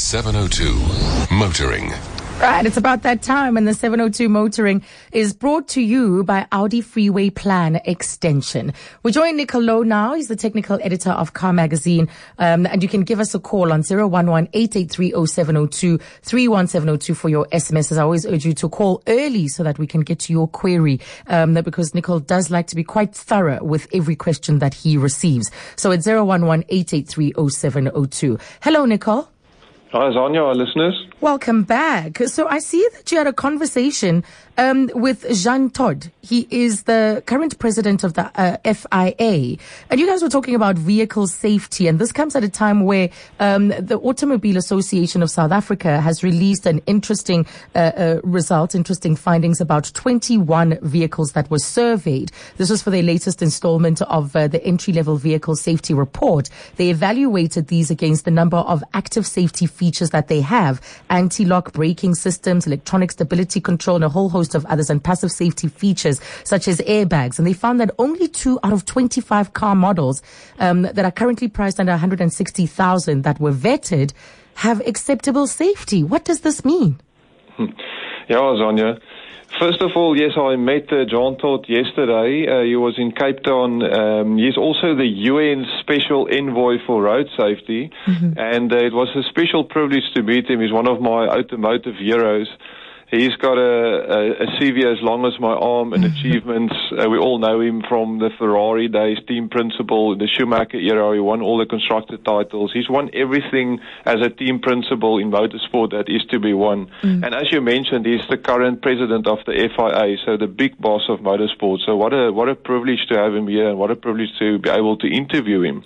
702 Motoring. Right, it's about that time, and the 702 Motoring is brought to you by Audi Freeway Plan Extension. We join Nicol Louw now. He's the technical editor of Car Magazine, and you can give us a call on 011-883-0702, 31702 for your SMSs. I always urge you to call early so that we can get to your query, because Nicol does like to be quite thorough with every question that he receives. So it's 011-883-0702. Hello, Nicol. Hi, Zanya, our listeners. Welcome back. So I see that you had a conversation with Jean Todt. He is the current president of the FIA. And you guys were talking about vehicle safety. And this comes at a time where the Automobile Association of South Africa has released an interesting interesting findings about 21 vehicles that were surveyed. This was for their latest installment of the entry-level vehicle safety report. They evaluated these against the number of active safety features that they have: anti-lock braking systems, electronic stability control, and a whole host of others, and passive safety features such as airbags. And they found that only 2 out of 25 car models that are currently priced under 160,000 that were vetted have acceptable safety. What does this mean? Yeah, Zanya. First of all, yes, I met Jean Todt yesterday. He was in Cape Town. He's also the UN Special Envoy for Road Safety. And it was a special privilege to meet him. He's one of my automotive heroes. He's got a CV as long as my arm and achievements. We all know him from the Ferrari days, team principal, the Schumacher era. He won all the constructor titles. He's won everything as a team principal in motorsport that is to be won. And as you mentioned, he's the current president of the FIA, so the big boss of motorsport. So what a privilege to have him here, and what a privilege to be able to interview him.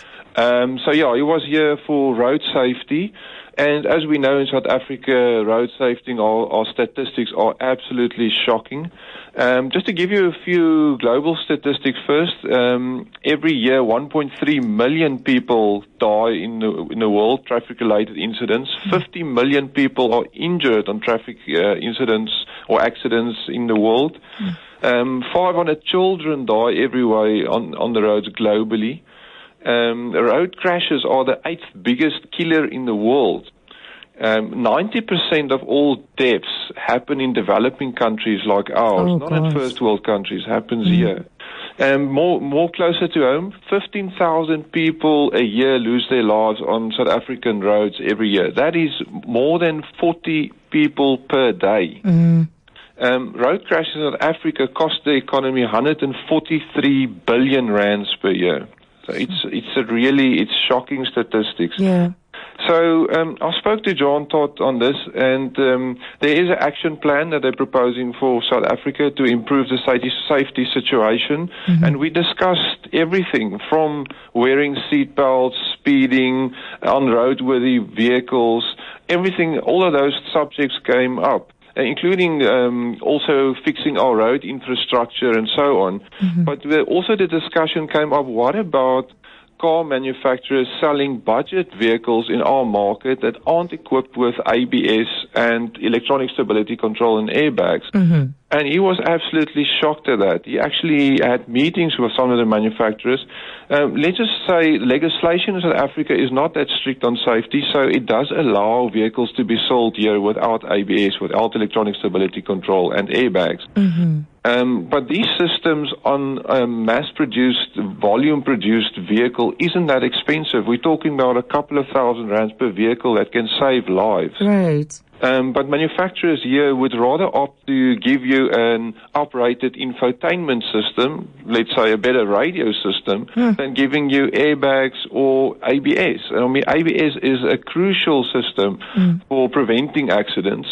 So yeah, he was here for road safety. And as we know in South Africa, road safety, our statistics are absolutely shocking. Just to give you a few global statistics first, every year 1.3 million people die in the world, traffic-related incidents. 50 million people are injured on traffic incidents or accidents in the world. 500 children die every way on the roads globally. Road crashes are the 8th biggest killer in the world. 90% of all deaths happen in developing countries like ours, not in first world countries, happens here. More closer to home, 15,000 people a year lose their lives on South African roads every year. That is more than 40 people per day. Road crashes in South Africa cost the economy 143 billion rands per year. So it's shocking statistics. So I spoke to Jean Todt on this, and there is an action plan that they're proposing for South Africa to improve the safety situation. And we discussed everything from wearing seatbelts, speeding, on roadworthy vehicles, everything. All of those subjects came up, including also fixing our road infrastructure and so on. But also the discussion came up, what about car manufacturers selling budget vehicles in our market that aren't equipped with ABS and electronic stability control and airbags? And he was absolutely shocked at that. He actually had meetings with some of the manufacturers. Let's just say legislation in South Africa is not that strict on safety, so it does allow vehicles to be sold here without ABS, without electronic stability control and airbags. But these systems on a mass-produced, volume-produced vehicle isn't that expensive. We're talking about a couple of thousand rands per vehicle that can save lives. But manufacturers here would rather opt to give you an uprated infotainment system, let's say a better radio system, than giving you airbags or ABS. I mean, ABS is a crucial system for preventing accidents.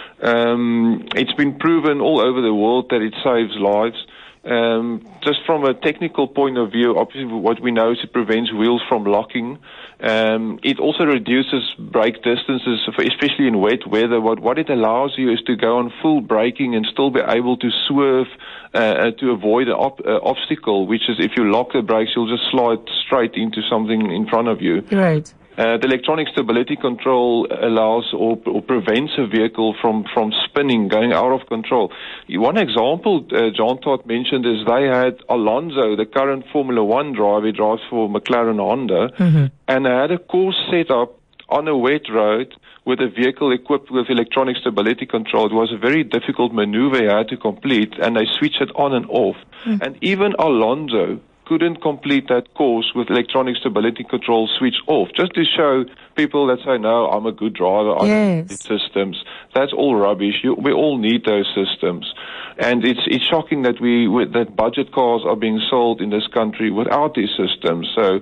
It's been proven all over the world that it saves lives. Just from a technical point of view, obviously what we know is it prevents wheels from locking. It also reduces brake distances, especially in wet weather. What it allows you is to go on full braking and still be able to swerve to avoid an obstacle, which is if you lock the brakes, you'll just slide straight into something in front of you. The electronic stability control allows or prevents a vehicle from spinning, going out of control. One example Jean Todt mentioned is they had Alonso, the current Formula One driver, he drives for McLaren Honda, and they had a course set up on a wet road with a vehicle equipped with electronic stability control. It was a very difficult maneuver he had to complete, and they switched it on and off. And even Alonso couldn't complete that course with electronic stability control switched off, just to show people that say, no, I'm a good driver, I don't need systems. That's all rubbish. We all need those systems. And it's shocking that that budget cars are being sold in this country without these systems. So,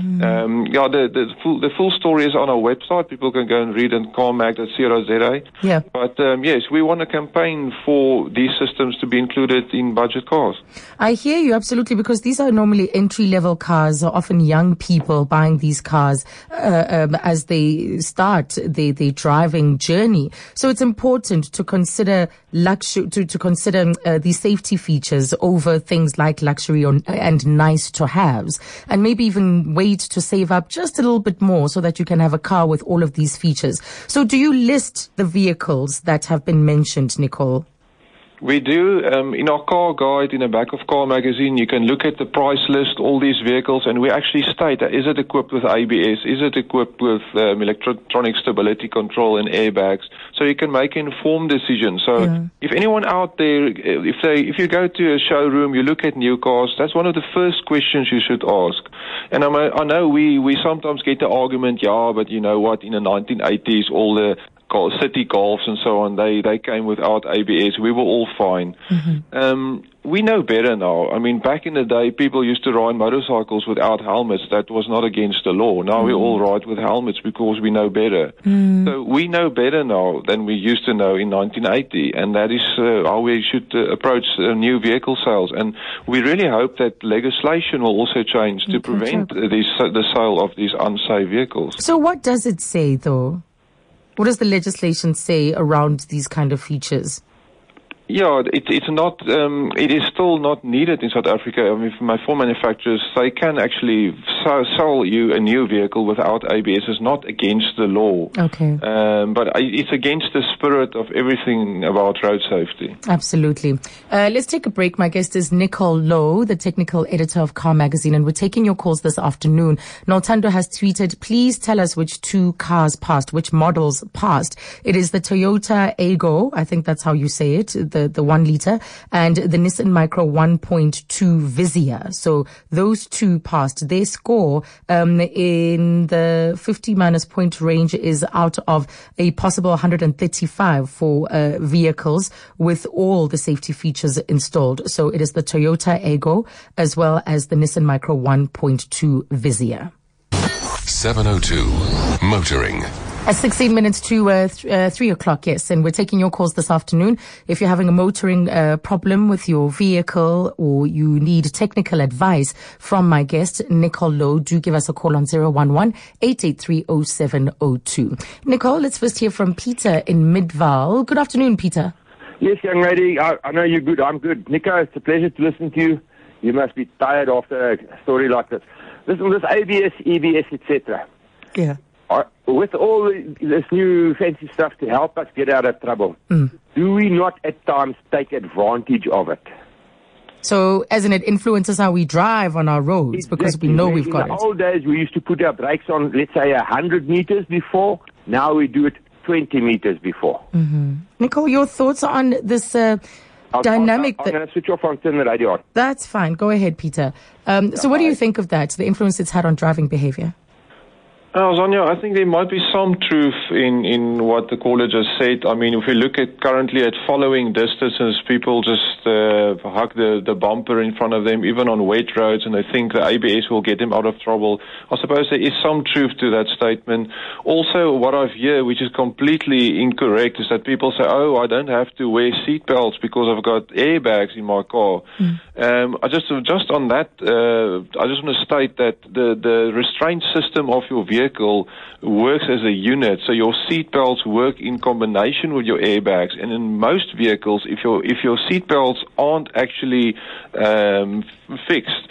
the full story is on our website. People can go and read it, carmag.co.za. Yeah. But, yes, we want a campaign for these systems to be included in budget cars. I hear you, absolutely, because these are normally entry-level cars, or often young people buying these cars as they start their driving journey. So it's important to consider to consider these safety features over things like luxury and nice to haves, and maybe even wait to save up just a little bit more so that you can have a car with all of these features. So do you list the vehicles that have been mentioned, Nicole? We do. In our car guide in the back of Car Magazine, you can look at the price list, all these vehicles, and we actually state, is it equipped with ABS? Is it equipped with electronic stability control and airbags? So you can make an informed decision. So if anyone out there, if you go to a showroom, you look at new cars, that's one of the first questions you should ask. And I know we sometimes get the argument, but you know what, in the 1980s, all the city golfs and so on, they came without ABS. We were all fine. We know better now. I mean, back in the day, people used to ride motorcycles without helmets. That was not against the law. Now we all ride with helmets because we know better. So we know better now than we used to know in 1980, and that is how we should approach new vehicle sales. And we really hope that legislation will also change to prevent the sale of these unsafe vehicles. So what does it say, though? What does the legislation say around these kind of features? Yeah, it's not. It is still not needed in South Africa. I mean, my four manufacturers, they can actually sell you a new vehicle without ABS. It's not against the law. Okay. But it's against the spirit of everything about road safety. Absolutely. Let's take a break. My guest is Nicole Lowe, the technical editor of Car Magazine, and we're taking your calls this afternoon. Noltando has tweeted, please tell us which two cars passed, which models passed. It is the Toyota Aygo, I think that's how you say it, the 1 liter, and the Nissan Micra 1.2 Vizia. So those two passed. Their score in the 50 minus point range is out of a possible 135 for vehicles with all the safety features installed. So it is the Toyota Aygo as well as the Nissan Micra 1.2 Vizia. 702 Motoring. 16 minutes to 3 o'clock, yes. And we're taking your calls this afternoon. If you're having a motoring problem with your vehicle or you need technical advice from my guest, Nicole Lowe, do give us a call on 011-883-0702. Nicole, let's first hear from Peter in Midvaal. Good afternoon, Peter. Yes, young lady. I know you're good. I'm good. Nico, it's a pleasure to listen to you. You must be tired after a story like this. Listen, this ABS, EBS, etc. Yeah. With all this new fancy stuff to help us get out of trouble, do we not at times take advantage of it? So, as in it influences how we drive on our roads because we know we've got it. In the old days, we used to put our brakes on, let's say, 100 meters before. Now we do it 20 meters before. Nicole, your thoughts on this dynamic? I'm going to switch off and turn the radio on. That's fine. Go ahead, Peter. So what do you think of that, the influence it's had on driving behavior? Zanya, I think there might be some truth in what the caller just said. I mean, if we look at currently at following distances, people just hug the bumper in front of them, even on wet roads, and they think the ABS will get them out of trouble. I suppose there is some truth to that statement. Also, what I've heard, which is completely incorrect, is that people say, oh, I don't have to wear seatbelts because I've got airbags in my car. Just on that, I just want to state that the restraint system of your vehicle works as a unit, so your seat belts work in combination with your airbags. And in most vehicles, if your seat belts aren't actually fixed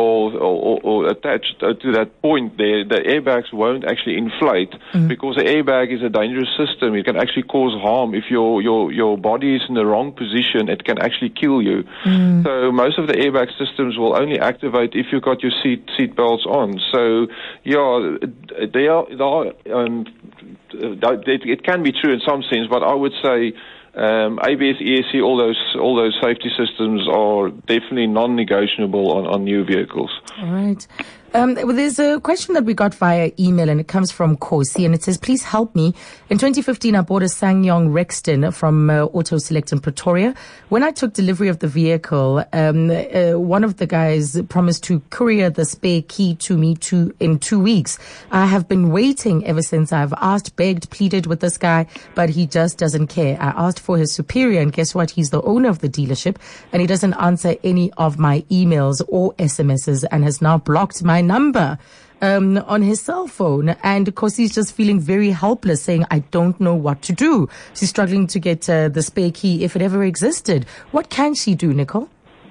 or attached to that point there, the airbags won't actually inflate because the airbag is a dangerous system. It can actually cause harm. If your body is in the wrong position, it can actually kill you. So most of the airbag systems will only activate if you've got your seat belts on. So yeah, there are it can be true in some sense, but I would say ABS, ESC, all those safety systems are definitely non-negotiable on new vehicles. All right. Well, there's a question that we got via email, and it comes from Kosi, and it says, please help me. In 2015, I bought a SsangYong Rexton from Auto Select in Pretoria. When I took delivery of the vehicle, one of the guys promised to courier the spare key to me in 2 weeks. I have been waiting ever since. I've asked, begged, pleaded with this guy, but he just doesn't care. I asked for his superior, and guess what? He's the owner of the dealership, and he doesn't answer any of my emails or SMSs, and has now blocked my number on his cell phone. And of course, he's just feeling very helpless, saying, I don't know what to do. She's struggling to get the spare key if it ever existed. What can she do, Nicole?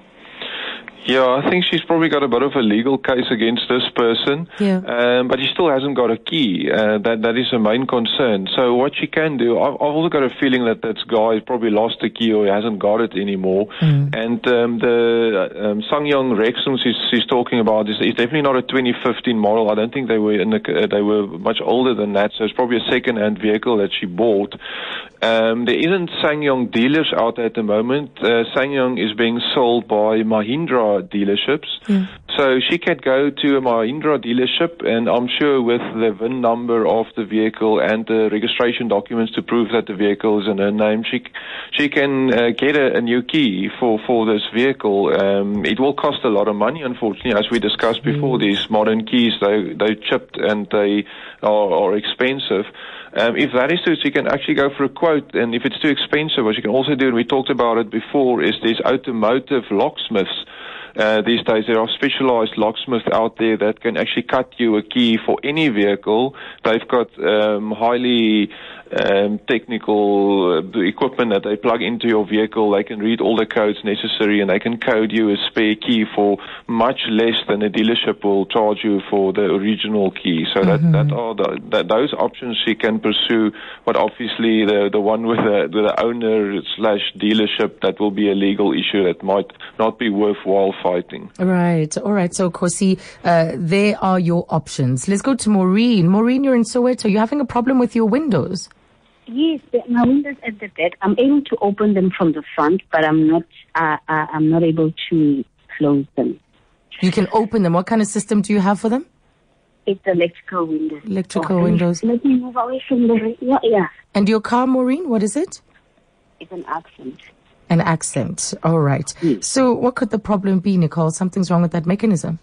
Yeah, I think she's probably got a bit of a legal case against this person, but he still hasn't got a key. That is the main concern. So what she can do, I've also got a feeling that this guy probably lost the key or he hasn't got it anymore. And the SsangYong Rexton she's talking about is definitely not a 2015 model. I don't think they were they were much older than that. So it's probably a second-hand vehicle that she bought. There isn't SsangYong dealers out there at the moment. SsangYong is being sold by Mahindra dealerships. So she can go to a Mahindra dealership, and I'm sure with the VIN number of the vehicle and the registration documents to prove that the vehicle is in her name, she can get a new key for this vehicle. It will cost a lot of money, unfortunately, as we discussed before. These modern keys, they're chipped and they are expensive. If that is true, she can actually go for a quote, and if it's too expensive, what she can also do, and we talked about it before, is these automotive locksmiths. These days there are specialized locksmiths out there that can actually cut you a key for any vehicle. They've got highly technical equipment that they plug into your vehicle. They can read all the codes necessary, and they can code you a spare key for much less than a dealership will charge you for the original key. So those options she can pursue, but obviously the one with the owner / dealership, that will be a legal issue that might not be worthwhile fighting. Right. All right. So, Kosi, there are your options. Let's go to Maureen. Maureen, you're in Soweto. You're having a problem with your windows. Yes, my windows at the back. I'm able to open them from the front, but I'm not able to close them. You can open them. What kind of system do you have for them? It's electrical windows. Electrical windows. Let me move away from the... Yeah. And your car, Maureen, what is it? It's an Accent. An Accent. All right. Yes. So what could the problem be, Nicole? Something's wrong with that mechanism.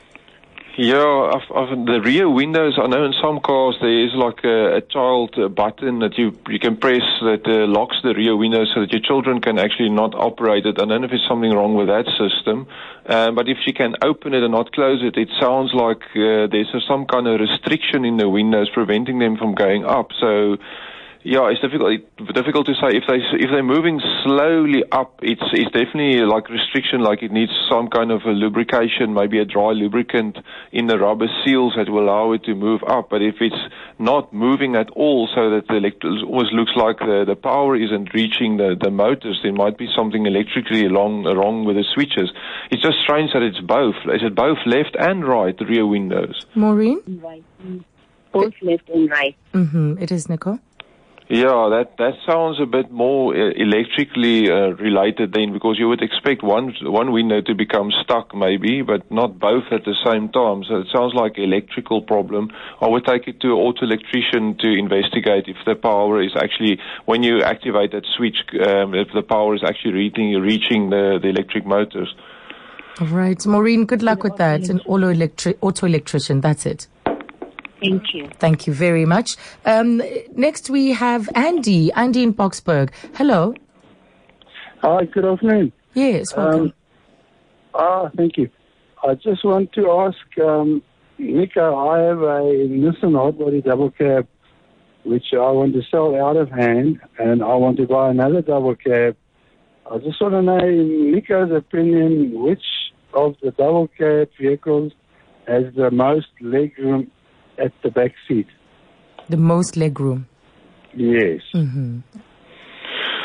Yeah, the rear windows, I know in some cars there is like a child button that you can press that locks the rear windows so that your children can actually not operate it. I don't know if there's something wrong with that system, but if she can open it and not close it, it sounds like there's some kind of restriction in the windows preventing them from going up. So yeah, it's difficult to say. If they're moving slowly up, it's definitely like restriction, like it needs some kind of a lubrication, maybe a dry lubricant in the rubber seals that will allow it to move up. But if it's not moving at all, so that it almost looks like the power isn't reaching the motors, there might be something electrically wrong with the switches. It's just strange that it's both. Is it both left and right, the rear windows? Maureen? Right. Both left and right. It is, Nicole. Yeah, that sounds a bit more electrically related then, because you would expect one window to become stuck maybe, but not both at the same time. So it sounds like an electrical problem. I would take it to an auto electrician to investigate if the power is actually, when you activate that switch, if the power is actually reaching the electric motors. All right. Maureen, good luck with that. An auto electrician, that's it. Thank you. Thank you very much. Next we have Andy. Andy in Boksburg. Hello. Hi, good afternoon. Yes, welcome. Thank you. I just want to ask, Nico, I have a Nissan hot-body double cab which I want to sell out of hand, and I want to buy another double cab. I just want to know, in Nico's opinion, which of the double cab vehicles has the most legroom at the back seat? The most legroom. Yes.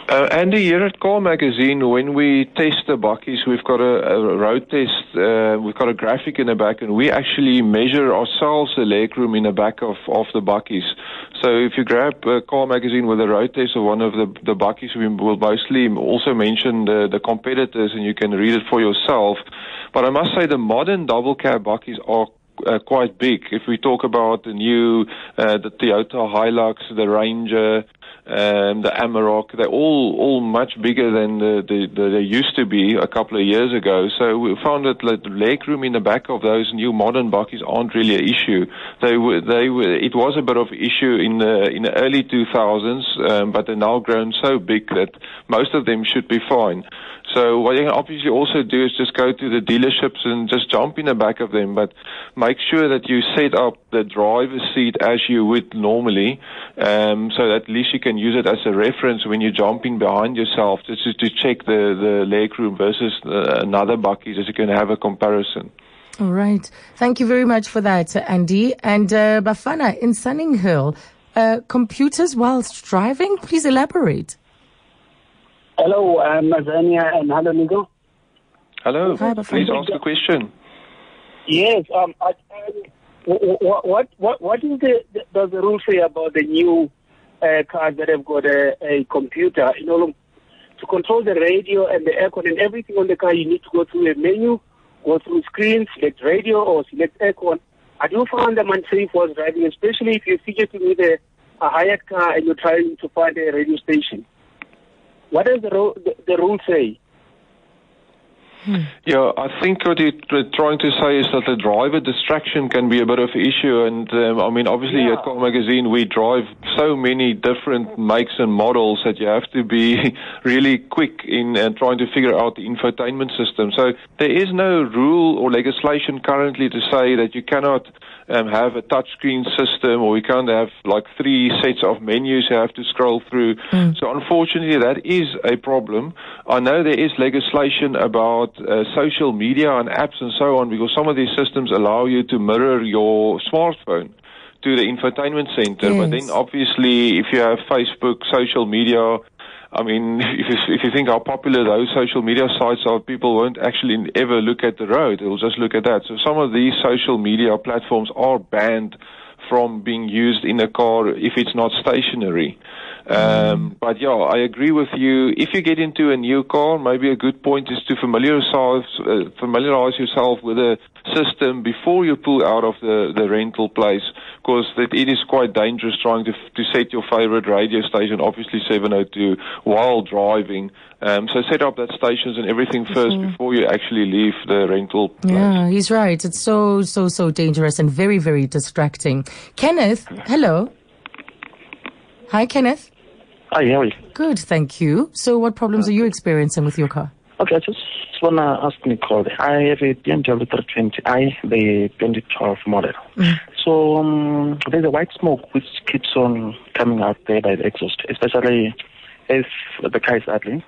Andy, here at Car Magazine, when we test the bakkies, we've got a road test, we've got a graphic in the back, and we actually measure ourselves the legroom in the back of the bakkies. So if you grab Car Magazine with a road test of one of the bakkies, we will mostly also mention the competitors, and you can read it for yourself. But I must say the modern double cab bakkies are quite big. If we talk about the new, the Toyota Hilux, the Ranger, the Amarok, they're all much bigger than they used to be a couple of years ago. So we found that the legroom in the back of those new modern bakkies aren't really an issue. It was a bit of an issue in the early 2000s, but they're now grown so big that most of them should be fine. So what you can obviously also do is just go to the dealerships and just jump in the back of them, but make sure that you set up the driver's seat as you would normally, so that at least you can use it as a reference when you're jumping behind yourself, just to check the legroom versus another bakkie, so you can have a comparison. All right. Thank you very much for that, Andy. And Bafana, in Sunninghill, computers whilst driving, please elaborate. Hello, Mazania, and hello, Nico. Hello. Hi, Please ask a question. Yes. What is does the rule say about the new cars that have got a computer? You know, to control the radio and the aircon and everything on the car, you need to go through a menu, go through screen, select radio or select aircon. I do find them unsafe while driving, especially if you're fidgeting with a hired car and you're trying to find a radio station. What does the rule say? Yeah, I think what you're trying to say is that the driver distraction can be a bit of an issue. And I mean, obviously at Car Magazine, we drive so many different makes and models that you have to be really quick in trying to figure out the infotainment system. So there is no rule or legislation currently to say that you cannot have a touchscreen system, or you can't have like 3 sets of menus you have to scroll through. So unfortunately, that is a problem. I know there is legislation about social media and apps and so on, because some of these systems allow you to mirror your smartphone to the infotainment center. Yes. But then obviously, if you have Facebook, social media, I mean, if you think how popular those social media sites are, people won't actually ever look at the road. They'll just look at that. So some of these social media platforms are banned from being used in a car if it's not stationary. But yeah, I agree with you. If you get into a new car, maybe a good point is to familiarize yourself with the system before you pull out of the rental place, because it is quite dangerous trying to set your favorite radio station, obviously 702, while driving. So set up that stations and everything first before you actually leave the rental place. Yeah, he's right. It's so dangerous and very, very distracting. Kenneth, hello. Hi, Kenneth. Hi, how are you? Good, thank you. So what problems are you experiencing with your car? Okay, I just want to ask Nicole. I have a BMW 320i, the 2012 model. So there's a white smoke which keeps on coming out there by the exhaust, especially if the car is idling.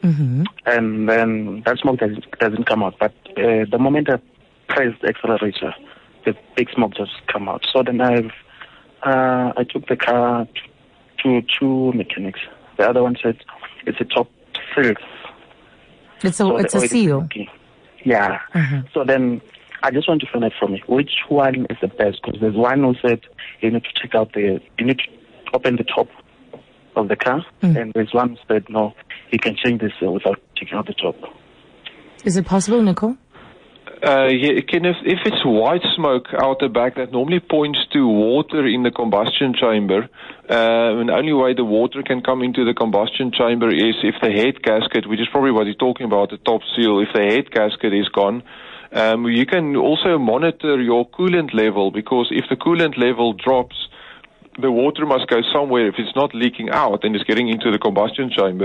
And then that smoke doesn't come out. But the moment I press the accelerator, the big smoke just come out. So then I took the car to 2 mechanics. The other one said it's a top seal. It's a seal. Yeah. So then I just want to find out from you which one is the best, because there's one who said you need to you need to open the top of the car, and there's one who said no, you can change this without taking out the top. Is it possible, Nicole? Yeah, Kenneth, if it's white smoke out the back, that normally points to water in the combustion chamber. And the only way the water can come into the combustion chamber is if the head gasket, which is probably what you're talking about, the top seal, if the head gasket is gone. You can also monitor your coolant level, because if the coolant level drops, the water must go somewhere. If it's not leaking out and it's getting into the combustion chambers,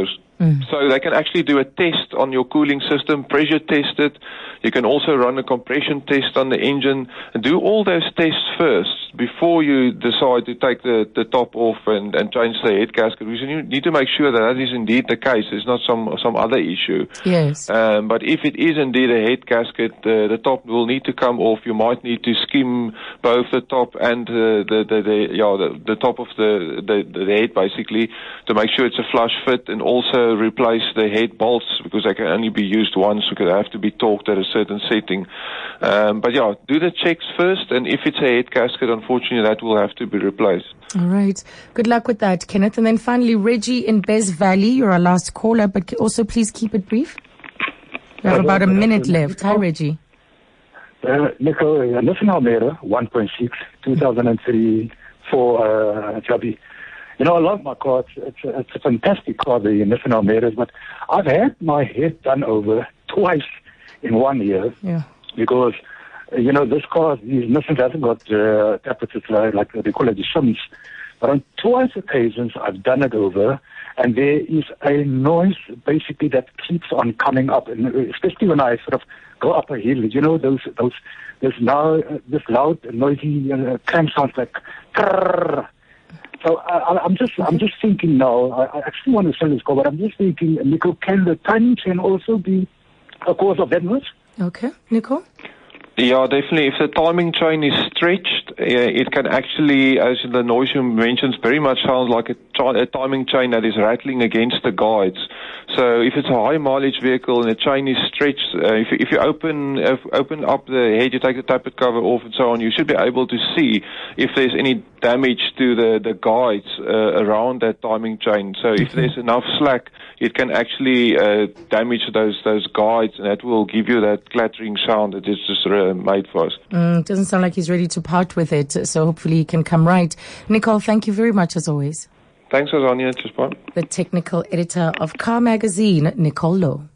So they can actually do a test on your cooling system, pressure test it. You can also run a compression test on the engine, and do all those tests first before you decide to take the top off and change the head gasket. Because you need to make sure that is indeed the case. There's not some other issue. Yes. But if it is indeed a head gasket, the top will need to come off. You might need to skim both the top and the top of the head, basically, to make sure it's a flush fit, and also replace the head bolts, because they can only be used once, because they have to be torqued at a certain setting. But yeah, do the checks first, and if it's a head gasket, unfortunately, that will have to be replaced. All right. Good luck with that, Kenneth. And then finally, Reggie in Bez Valley, you're our last caller, but also please keep it brief. We have about a minute left. Hi, Reggie. Nico, listen Almere, 1.6, 2003 for Chubby. You know, I love my car. It's a fantastic car, the Nissan Almere, but I've had my head done over twice in 1 year. Yeah. Because, you know, this car, these Nissans hasn't got tapestries like they call it the shims. But on twice occasions, I've done it over, and there is a noise basically that keeps on coming up, and especially when I sort of go up a hill. You know, this loud, noisy crank sounds like. Krrr. So I'm just thinking now. I actually want to sell this car, but I'm just thinking, Nico, can the timing chain also be a cause of that noise? Okay, Nico. Yeah, definitely. If the timing chain is stretched, it can actually, as the noise you mentioned, very much sounds like a timing chain that is rattling against the guides. So if it's a high mileage vehicle and the chain is stretched, if you open up the head, you take the tapered cover off and so on, you should be able to see if there's any damage to the guides around that timing chain. So if there's enough slack, it can actually damage those guides, and that will give you that clattering sound that is just made for us. It doesn't sound like he's ready to part with it, so hopefully he can come right. Nicole, thank you very much as always. Thanks, Azania. Just bye. The technical editor of Car Magazine, Nicole Lowe.